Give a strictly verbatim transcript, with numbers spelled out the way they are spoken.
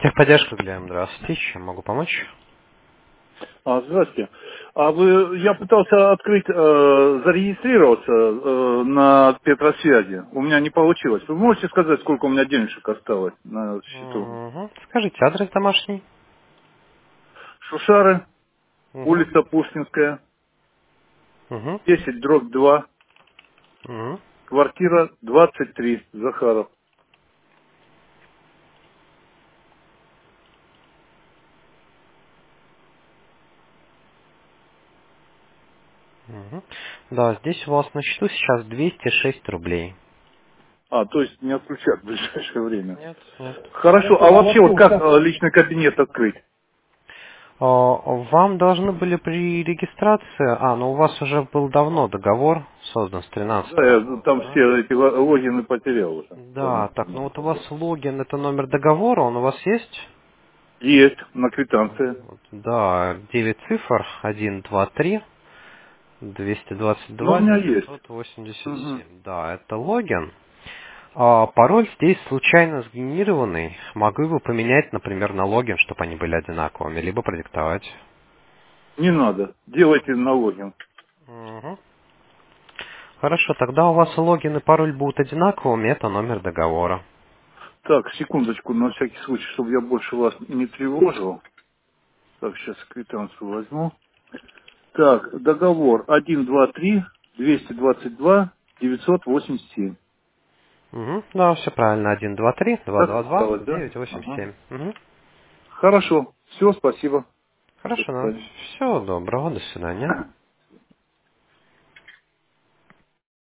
Техподдержка, Глеб, здравствуйте. Чем могу помочь? А, здравствуйте. А вы, я пытался открыть, э, зарегистрироваться э, на Петросвязи. У меня не получилось. Вы можете сказать, сколько у меня денежек осталось на счету? Угу. Скажите, адрес домашний? Шушары, Угу. улица Пушкинская, Угу. десять дробь два, Угу. квартира двадцать три, Захаров. Угу. Да, здесь у вас на счету сейчас двести шесть рублей. А, то есть не отключат в ближайшее время. Нет, нет. Хорошо, а вообще вот как э, личный кабинет открыть? А, Вам должны были при регистрации... А, ну у вас уже был давно договор создан с Да, тринадцатого я года, там да? все эти ло- логины потерял уже. Да, Давно. так, ну вот у вас логин, это номер договора, он у вас есть? Есть, на квитанции. Вот, да, девять цифр, один, два, три. двести двадцать Но у два меня есть. девятьсот восемьдесят Мгм. семь. Да, это логин. А пароль здесь случайно сгенерированный. Могу его поменять, например, на логин, чтобы они были одинаковыми, либо продиктовать. Не надо. Делайте на логин. Мгм. Хорошо, тогда у вас логин и пароль будут одинаковыми, это номер договора. Так, секундочку, на всякий случай, чтобы я больше вас не тревожил. Так, сейчас квитанцию возьму. Так, договор один, два, три, двести двадцать два, девятьсот восемьдесят семь. Угу. Да, все правильно. Один, два, три, два, Так два, два, осталось, да? девять, восемь, Ага. семь. Угу. Хорошо. Все, спасибо. До Хорошо, ну, свидания. всего доброго, до свидания.